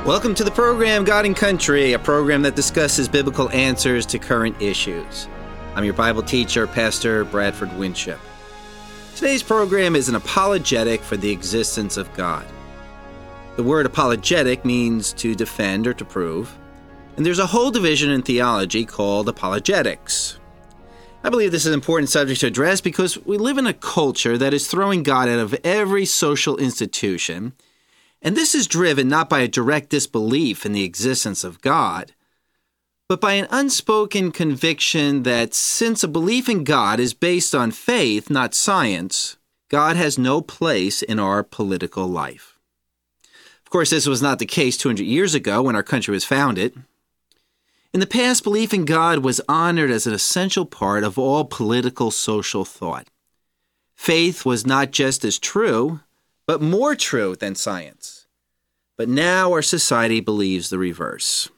Welcome to the program God and Country, a program that discusses biblical answers to current issues. I'm your Bible teacher, Pastor Bradford Winship. Today's program is an apologetic for the existence of God. The word apologetic means to defend or to prove, and there's a whole division in theology called apologetics. I believe this is an important subject to address because we live in a culture that is throwing God out of every social institution. And this is driven not by a direct disbelief in the existence of God, but by an unspoken conviction that since a belief in God is based on faith, not science, God has no place in our political life. Of course, this was not the case 200 years ago when our country was founded. In the past, belief in God was honored as an essential part of all political social thought. Faith was not just as true, but more true than science. But now our society believes the reverse.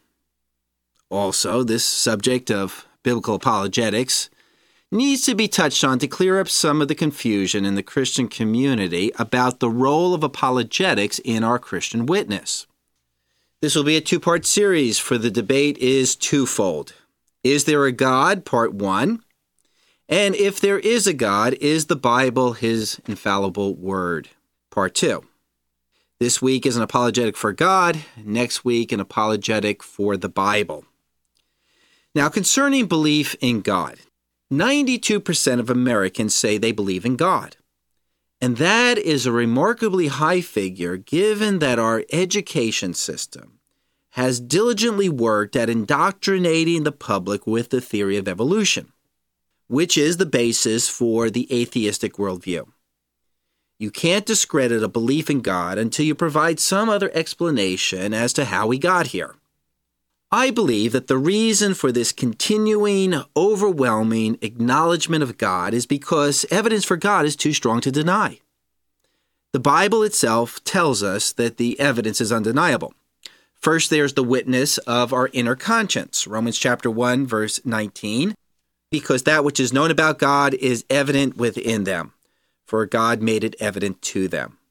Also, this subject of biblical apologetics needs to be touched on to clear up some of the confusion in the Christian community about the role of apologetics in our Christian witness. This will be a two-part series, for the debate is twofold. Is there a God? Part 1. And if there is a God, is the Bible his infallible word? Part 2. This week is an apologetic for God. Next week, an apologetic for the Bible. Now, concerning belief in God, 92% of Americans say they believe in God. And that is a remarkably high figure given that our education system has diligently worked at indoctrinating the public with the theory of evolution, which is the basis for the atheistic worldview. You can't discredit a belief in God until you provide some other explanation as to how we got here. I believe that the reason for this continuing, overwhelming acknowledgement of God is because evidence for God is too strong to deny. The Bible itself tells us that the evidence is undeniable. First, there's the witness of our inner conscience, Romans chapter 1, verse 19, because that which is known about God is evident within them, for God made it evident to them.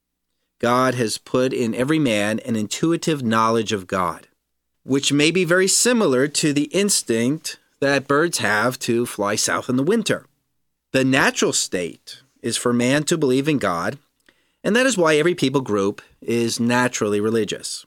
God has put in every man an intuitive knowledge of God, which may be very similar to the instinct that birds have to fly south in the winter. The natural state is for man to believe in God, and that is why every people group is naturally religious.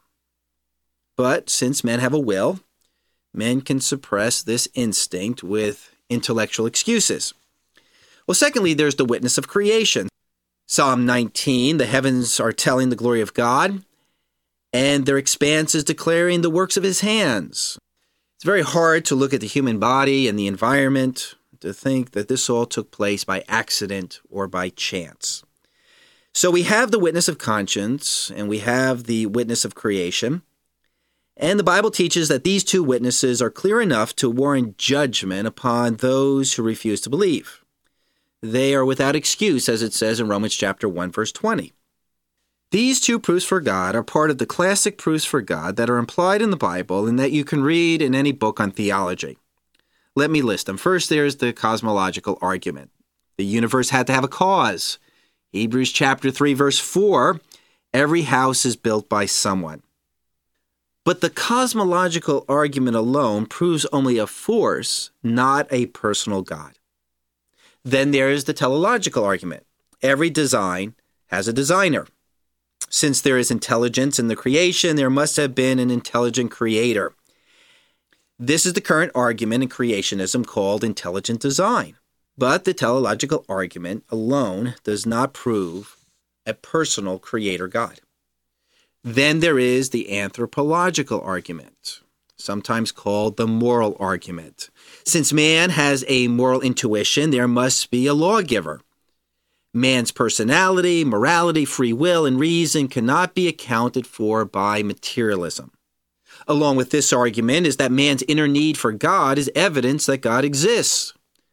But since men have a will, men can suppress this instinct with intellectual excuses. Well, secondly, there's the witness of creation. Psalm 19, the heavens are telling the glory of God, and their expanse is declaring the works of his hands. It's very hard to look at the human body and the environment to think that this all took place by accident or by chance. So we have the witness of conscience, and we have the witness of creation. And the Bible teaches that these two witnesses are clear enough to warrant judgment upon those who refuse to believe. They are without excuse, as it says in Romans chapter 1, verse 20. These two proofs for God are part of the classic proofs for God that are implied in the Bible and that you can read in any book on theology. Let me list them. First, there's the cosmological argument. The universe had to have a cause. Hebrews chapter 3, verse 4, every house is built by someone. But the cosmological argument alone proves only a force, not a personal God. Then there is the teleological argument. Every design has a designer. Since there is intelligence in the creation, there must have been an intelligent creator. This is the current argument in creationism called intelligent design. But the teleological argument alone does not prove a personal creator God. Then there is the anthropological argument, sometimes called the moral argument. Since man has a moral intuition, there must be a lawgiver. Man's personality, morality, free will, and reason cannot be accounted for by materialism. Along with this argument is that man's inner need for God is evidence that God exists.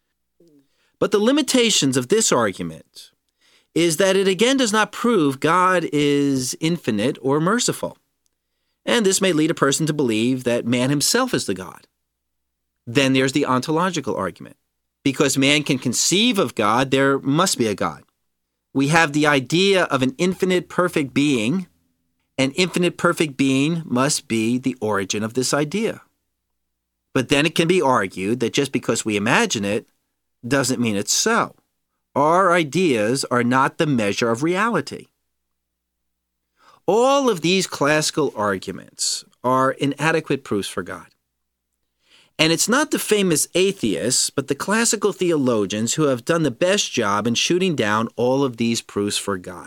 But the limitations of this argument is that it again does not prove God is infinite or merciful. And this may lead a person to believe that man himself is the God. Then there's the ontological argument. Because man can conceive of God, there must be a God. We have the idea of an infinite, perfect being, An infinite perfect being must be the origin of this idea. But then it can be argued that just because we imagine it doesn't mean it's so. Our ideas are not the measure of reality. All of these classical arguments are inadequate proofs for God. And it's not the famous atheists, but the classical theologians who have done the best job in shooting down all of these proofs for God.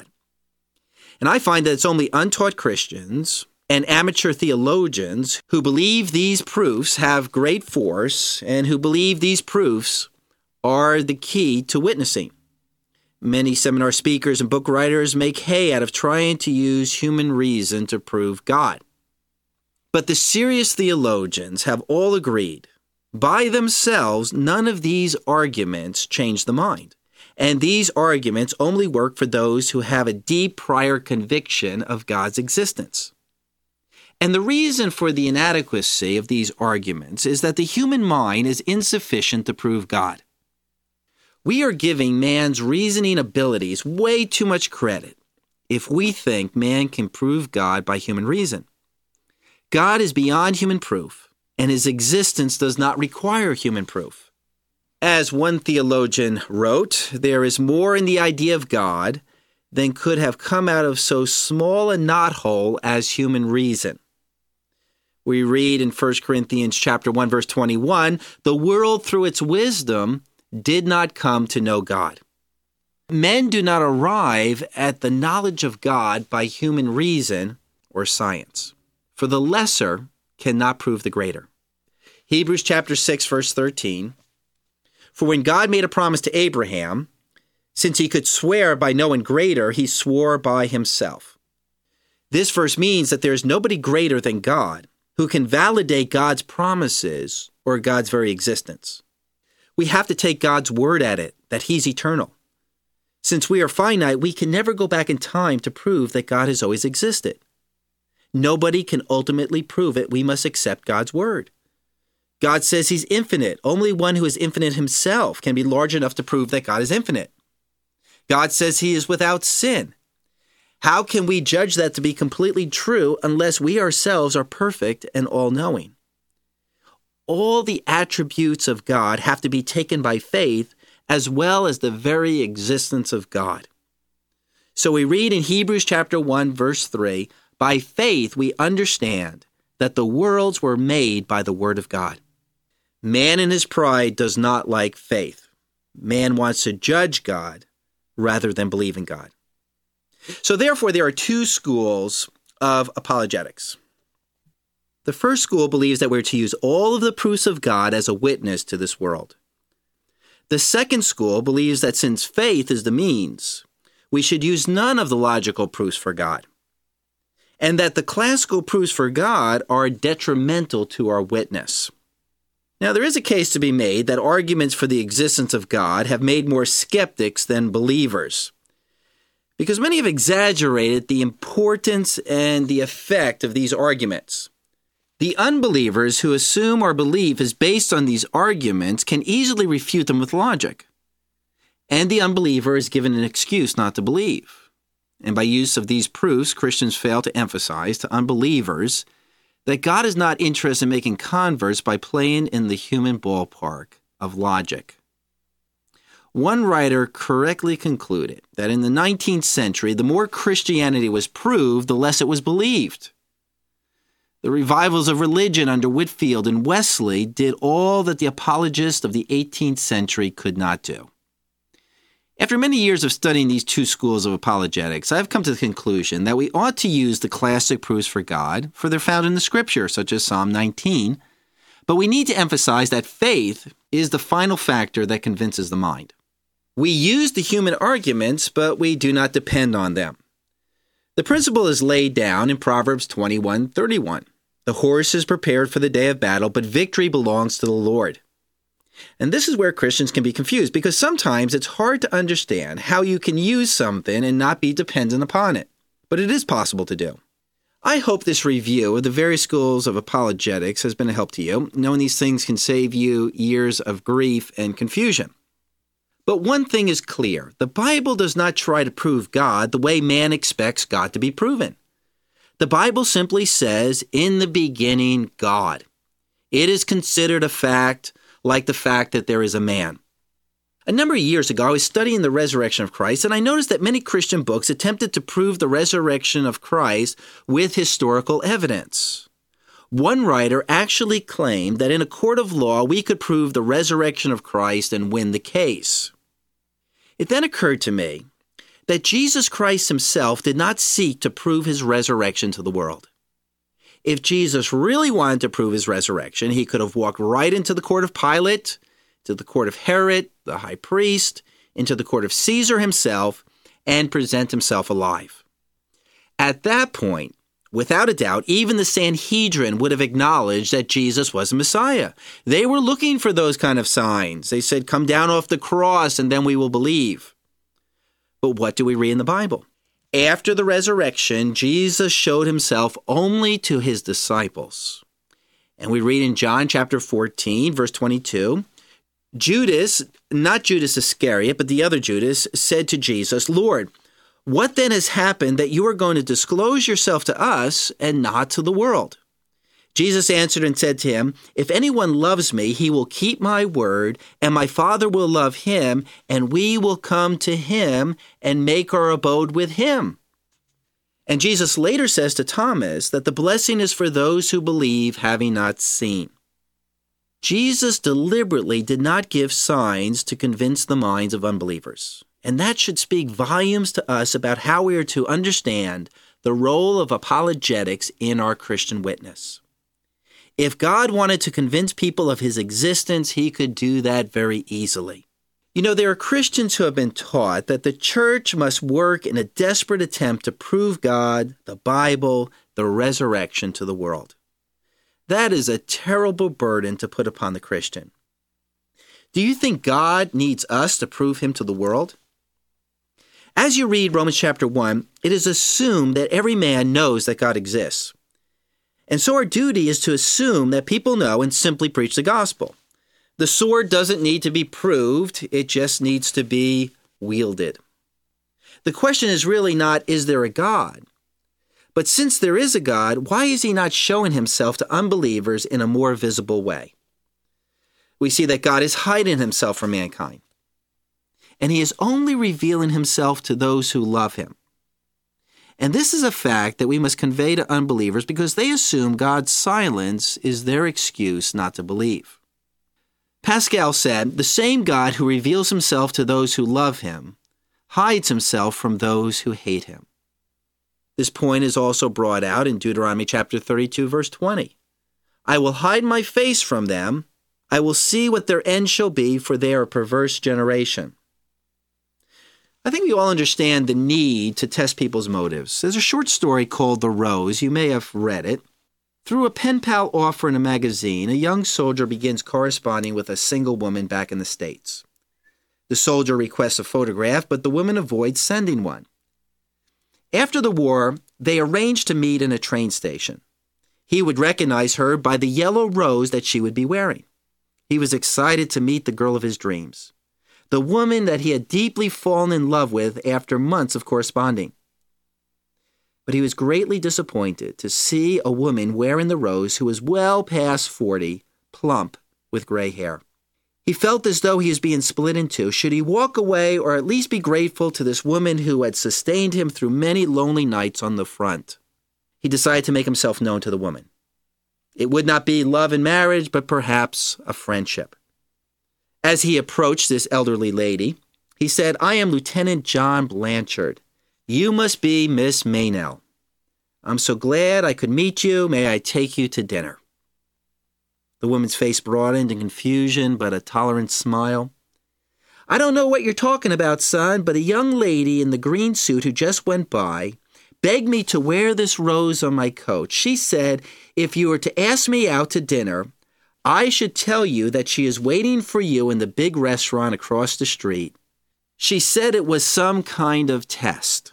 And I find that it's only untaught Christians and amateur theologians who believe these proofs have great force and who believe these proofs are the key to witnessing. Many seminar speakers and book writers make hay out of trying to use human reason to prove God. But the serious theologians have all agreed, by themselves, none of these arguments change the mind. And these arguments only work for those who have a deep prior conviction of God's existence. And the reason for the inadequacy of these arguments is that the human mind is insufficient to prove God. We are giving man's reasoning abilities way too much credit if we think man can prove God by human reason. God is beyond human proof, and his existence does not require human proof. As one theologian wrote, there is more in the idea of God than could have come out of so small a knothole as human reason. We read in 1 Corinthians chapter 1, verse 21, the world through its wisdom did not come to know God. Men do not arrive at the knowledge of God by human reason or science, for the lesser cannot prove the greater. Hebrews chapter 6, verse 13, for when God made a promise to Abraham, since he could swear by no one greater, he swore by himself. This verse means that there is nobody greater than God who can validate God's promises or God's very existence. We have to take God's word at it, that he's eternal. Since we are finite, we can never go back in time to prove that God has always existed. Nobody can ultimately prove it. We must accept God's word. God says he's infinite. Only one who is infinite himself can be large enough to prove that God is infinite. God says he is without sin. How can we judge that to be completely true unless we ourselves are perfect and all-knowing? All the attributes of God have to be taken by faith as well as the very existence of God. So we read in Hebrews chapter 1, verse 3, by faith we understand that the worlds were made by the word of God. Man in his pride does not like faith. Man wants to judge God rather than believe in God. So therefore, there are two schools of apologetics. The first school believes that we're to use all of the proofs of God as a witness to this world. The second school believes that since faith is the means, we should use none of the logical proofs for God, and that the classical proofs for God are detrimental to our witness. Now, there is a case to be made that arguments for the existence of God have made more skeptics than believers, because many have exaggerated the importance and the effect of these arguments. The unbelievers who assume our belief is based on these arguments can easily refute them with logic, and the unbeliever is given an excuse not to believe. And by use of these proofs, Christians fail to emphasize to unbelievers that God is not interested in making converts by playing in the human ballpark of logic. One writer correctly concluded that in the 19th century, the more Christianity was proved, the less it was believed. The revivals of religion under Whitefield and Wesley did all that the apologists of the 18th century could not do. After many years of studying these two schools of apologetics, I have come to the conclusion that we ought to use the classic proofs for God, for they're found in the Scripture, such as Psalm 19, but we need to emphasize that faith is the final factor that convinces the mind. We use the human arguments, but we do not depend on them. The principle is laid down in Proverbs 21:31. The horse is prepared for the day of battle, but victory belongs to the Lord. And this is where Christians can be confused, because sometimes it's hard to understand how you can use something and not be dependent upon it. But it is possible to do. I hope this review of the various schools of apologetics has been a help to you. Knowing these things can save you years of grief and confusion. But one thing is clear. The Bible does not try to prove God the way man expects God to be proven. The Bible simply says, in the beginning, God. It is considered a fact like the fact that there is a man. A number of years ago, I was studying the resurrection of Christ, and I noticed that many Christian books attempted to prove the resurrection of Christ with historical evidence. One writer actually claimed that in a court of law, we could prove the resurrection of Christ and win the case. It then occurred to me that Jesus Christ himself did not seek to prove his resurrection to the world. If Jesus really wanted to prove his resurrection, he could have walked right into the court of Pilate, to the court of Herod, the high priest, into the court of Caesar himself, and present himself alive. At that point, without a doubt, even the Sanhedrin would have acknowledged that Jesus was a Messiah. They were looking for those kind of signs. They said, come down off the cross and then we will believe. But what do we read in the Bible? After the resurrection, Jesus showed himself only to his disciples. And we read in John chapter 14, verse 22, Judas, not Judas Iscariot, but the other Judas, said to Jesus, Lord, what then has happened that you are going to disclose yourself to us and not to the world? Jesus answered and said to him, if anyone loves me, he will keep my word, and my Father will love him, and we will come to him and make our abode with him. And Jesus later says to Thomas that the blessing is for those who believe, having not seen. Jesus deliberately did not give signs to convince the minds of unbelievers. And that should speak volumes to us about how we are to understand the role of apologetics in our Christian witness. If God wanted to convince people of his existence, he could do that very easily. You know, there are Christians who have been taught that the church must work in a desperate attempt to prove God, the Bible, the resurrection to the world. That is a terrible burden to put upon the Christian. Do you think God needs us to prove him to the world? As you read Romans chapter 1, it is assumed that every man knows that God exists. And so our duty is to assume that people know and simply preach the gospel. The sword doesn't need to be proved, it just needs to be wielded. The question is really not, is there a God? But since there is a God, why is he not showing himself to unbelievers in a more visible way? We see that God is hiding himself from mankind. And he is only revealing himself to those who love him. And this is a fact that we must convey to unbelievers because they assume God's silence is their excuse not to believe. Pascal said, the same God who reveals himself to those who love him hides himself from those who hate him. This point is also brought out in Deuteronomy chapter 32, verse 20. I will hide my face from them. I will see what their end shall be, for they are a perverse generation. I think we all understand the need to test people's motives. There's a short story called The Rose. You may have read it. Through a pen pal offer in a magazine, a young soldier begins corresponding with a single woman back in the States. The soldier requests a photograph, but the woman avoids sending one. After the war, they arranged to meet in a train station. He would recognize her by the yellow rose that she would be wearing. He was excited to meet the girl of his dreams, the woman that he had deeply fallen in love with after months of corresponding. But he was greatly disappointed to see a woman wearing the rose who was well past 40, plump, with gray hair. He felt as though he was being split in two. Should he walk away or at least be grateful to this woman who had sustained him through many lonely nights on the front? He decided to make himself known to the woman. It would not be love and marriage, but perhaps a friendship. As he approached this elderly lady, he said, I am Lieutenant John Blanchard. You must be Miss Meynell. I'm so glad I could meet you. May I take you to dinner? The woman's face broadened in confusion, but a tolerant smile. I don't know what you're talking about, son, but a young lady in the green suit who just went by begged me to wear this rose on my coat. She said, if you were to ask me out to dinner, I should tell you that she is waiting for you in the big restaurant across the street. She said it was some kind of test.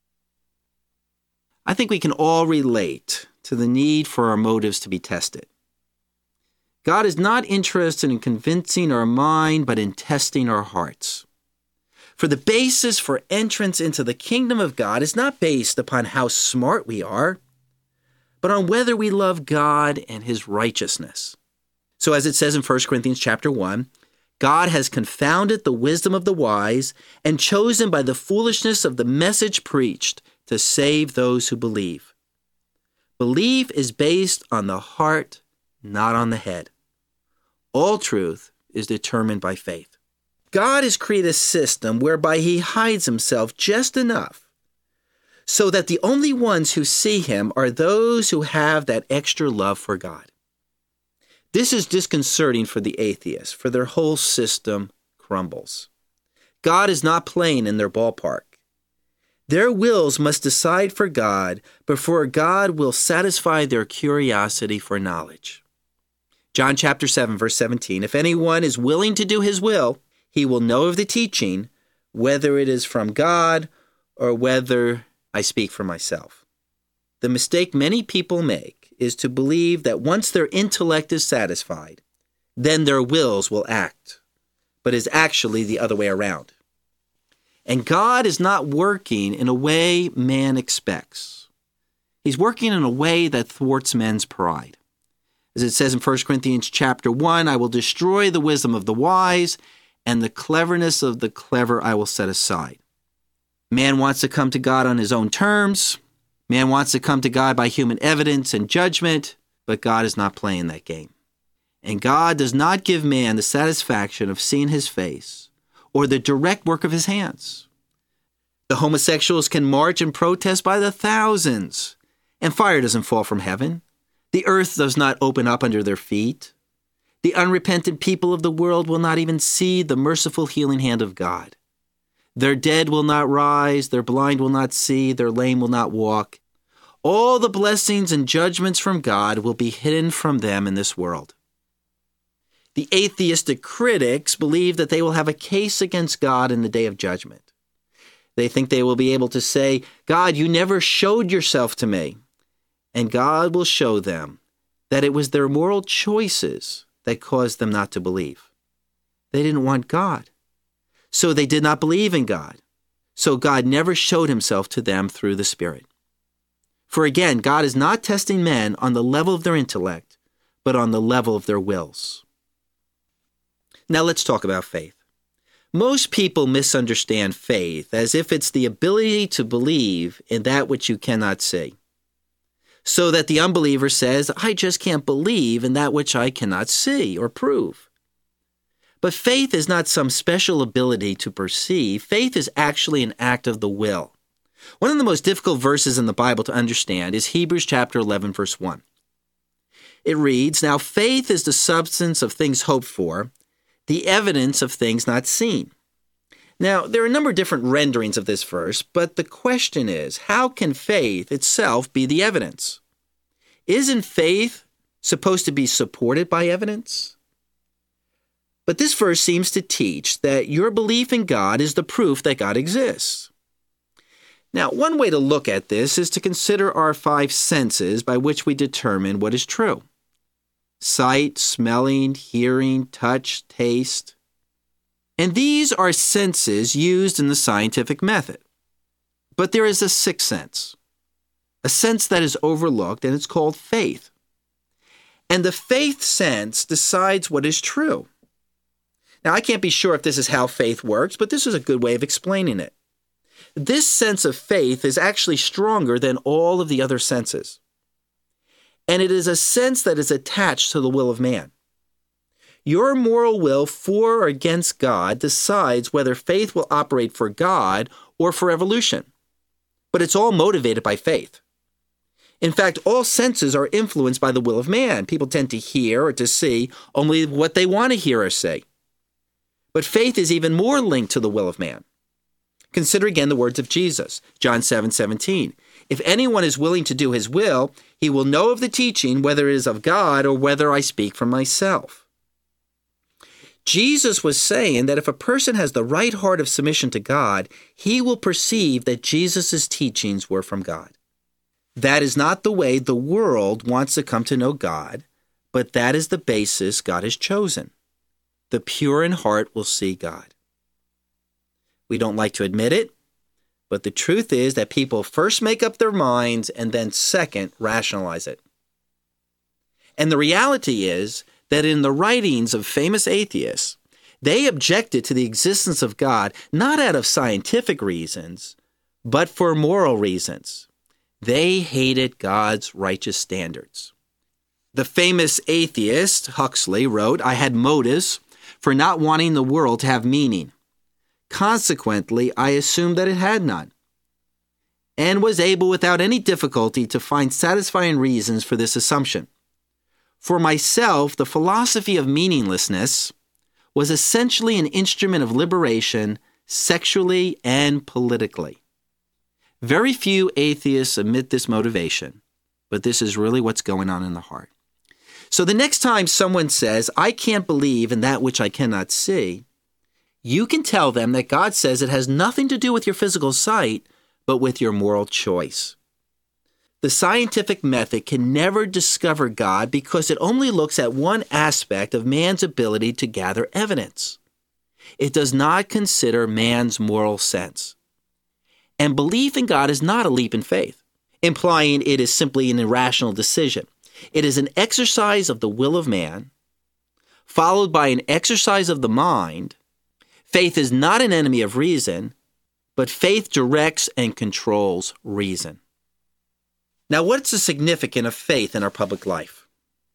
I think we can all relate to the need for our motives to be tested. God is not interested in convincing our mind, but in testing our hearts. For the basis for entrance into the kingdom of God is not based upon how smart we are, but on whether we love God and his righteousness. So as it says in 1 Corinthians chapter 1, God has confounded the wisdom of the wise and chosen by the foolishness of the message preached to save those who believe. Belief is based on the heart, not on the head. All truth is determined by faith. God has created a system whereby he hides himself just enough so that the only ones who see him are those who have that extra love for God. This is disconcerting for the atheists, for their whole system crumbles. God is not playing in their ballpark. Their wills must decide for God before God will satisfy their curiosity for knowledge. John chapter 7, verse 17, if anyone is willing to do his will, he will know of the teaching, whether it is from God or whether I speak for myself. The mistake many people make is to believe that once their intellect is satisfied, then their wills will act, but is actually the other way around. And God is not working in a way man expects. He's working in a way that thwarts men's pride. As it says in 1 Corinthians chapter 1, I will destroy the wisdom of the wise, and the cleverness of the clever I will set aside. Man wants to come to God on his own terms. Man wants to come to God by human evidence and judgment, but God is not playing that game. And God does not give man the satisfaction of seeing his face or the direct work of his hands. The homosexuals can march and protest by the thousands, and fire doesn't fall from heaven. The earth does not open up under their feet. The unrepentant people of the world will not even see the merciful healing hand of God. Their dead will not rise, their blind will not see, their lame will not walk. All the blessings and judgments from God will be hidden from them in this world. The atheistic critics believe that they will have a case against God in the day of judgment. They think they will be able to say, God, you never showed yourself to me. And God will show them that it was their moral choices that caused them not to believe. They didn't want God. So they did not believe in God. So God never showed himself to them through the Spirit. For again, God is not testing men on the level of their intellect, but on the level of their wills. Now let's talk about faith. Most people misunderstand faith as if it's the ability to believe in that which you cannot see. So that the unbeliever says, I just can't believe in that which I cannot see or prove. But faith is not some special ability to perceive. Faith is actually an act of the will. One of the most difficult verses in the Bible to understand is Hebrews chapter 11, verse 1. It reads, Now faith is the substance of things hoped for, the evidence of things not seen. Now, there are a number of different renderings of this verse, but the question is, how can faith itself be the evidence? Isn't faith supposed to be supported by evidence? But this verse seems to teach that your belief in God is the proof that God exists. Now, one way to look at this is to consider our 5 senses by which we determine what is true. Sight, smelling, hearing, touch, taste. And these are senses used in the scientific method. But there is a 6th sense, a sense that is overlooked, and it's called faith. And the faith sense decides what is true. Now, I can't be sure if this is how faith works, but this is a good way of explaining it. This sense of faith is actually stronger than all of the other senses. And it is a sense that is attached to the will of man. Your moral will for or against God decides whether faith will operate for God or for evolution. But it's all motivated by faith. In fact, all senses are influenced by the will of man. People tend to hear or to see only what they want to hear or see. But faith is even more linked to the will of man. Consider again the words of Jesus, John 7:17. If anyone is willing to do his will, he will know of the teaching, whether it is of God or whether I speak from myself. Jesus was saying that if a person has the right heart of submission to God, he will perceive that Jesus' teachings were from God. That is not the way the world wants to come to know God, but that is the basis God has chosen. The pure in heart will see God. We don't like to admit it, But the truth is that people first make up their minds and then second rationalize it. And the reality is that in the writings of famous atheists, they objected to the existence of God not out of scientific reasons, but for moral reasons. They hated God's righteous standards. The famous atheist Huxley wrote, "I had motives for not wanting the world to have meaning. Consequently, I assumed that it had none, and was able without any difficulty to find satisfying reasons for this assumption. For myself, the philosophy of meaninglessness was essentially an instrument of liberation sexually and politically." Very few atheists admit this motivation, but this is really what's going on in the heart. So the next time someone says, "I can't believe in that which I cannot see," you can tell them that God says it has nothing to do with your physical sight, but with your moral choice. The scientific method can never discover God because it only looks at one aspect of man's ability to gather evidence. It does not consider man's moral sense. And belief in God is not a leap in faith, implying it is simply an irrational decision. It is an exercise of the will of man, followed by an exercise of the mind. Faith is not an enemy of reason, but faith directs and controls reason. Now, what's the significance of faith in our public life?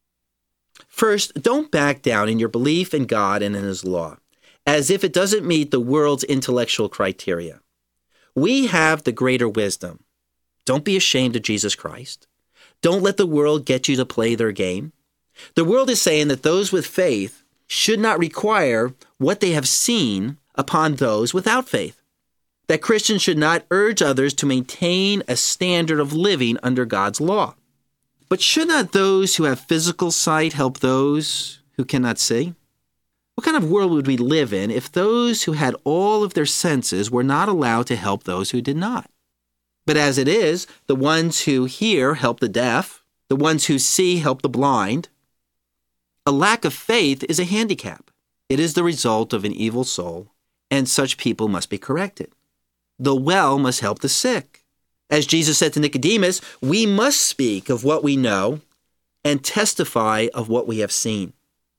First, don't back down in your belief in God and in His law, as if it doesn't meet the world's intellectual criteria. We have the greater wisdom. Don't be ashamed of Jesus Christ. Don't let the world get you to play their game. The world is saying that those with faith should not require what they have seen upon those without faith. That Christians should not urge others to maintain a standard of living under God's law. But should not those who have physical sight help those who cannot see? What kind of world would we live in if those who had all of their senses were not allowed to help those who did not? But as it is, the ones who hear help the deaf, the ones who see help the blind. A lack of faith is a handicap. It is the result of an evil soul, and such people must be corrected. The well must help the sick. As Jesus said to Nicodemus, we must speak of what we know and testify of what we have seen.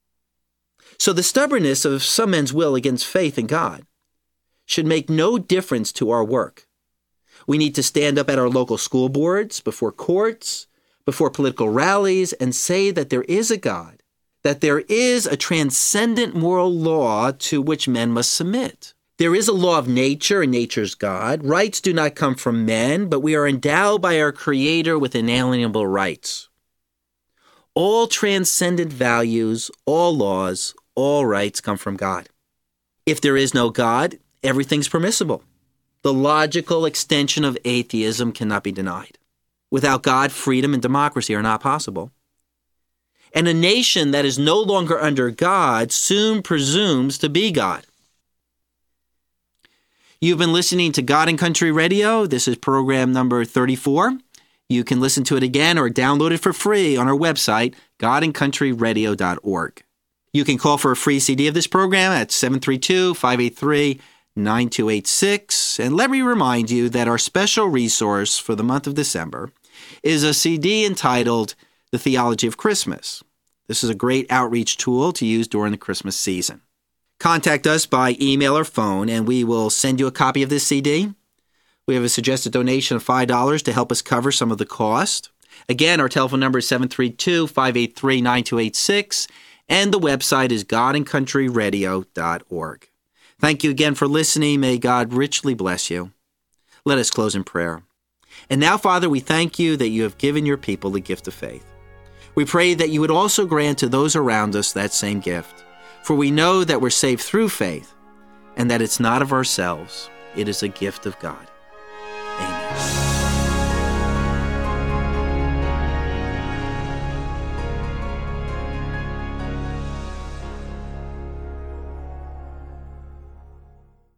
So the stubbornness of some men's will against faith in God should make no difference to our work. We need to stand up at our local school boards, before courts, before political rallies, and say that there is a God, that there is a transcendent moral law to which men must submit. There is a law of nature, and nature's God. Rights do not come from men, but we are endowed by our Creator with inalienable rights. All transcendent values, all laws, all rights come from God. If there is no God, everything's permissible. The logical extension of atheism cannot be denied. Without God, freedom and democracy are not possible. And a nation that is no longer under God soon presumes to be God. You've been listening to God and Country Radio. This is program number 34. You can listen to it again or download it for free on our website, godandcountryradio.org. You can call for a free CD of this program at 732-583-9286. And let me remind you that our special resource for the month of December is a CD entitled The Theology of Christmas. This is a great outreach tool to use during the Christmas season. Contact us by email or phone, and we will send you a copy of this CD. We have a suggested donation of $5 to help us cover some of the cost. Again, our telephone number is 732-583-9286, and the website is godandcountryradio.org. Thank you again for listening. May God richly bless you. Let us close in prayer. And now, Father, we thank you that you have given your people the gift of faith. We pray that you would also grant to those around us that same gift. For we know that we're saved through faith, and that it's not of ourselves, it is a gift of God.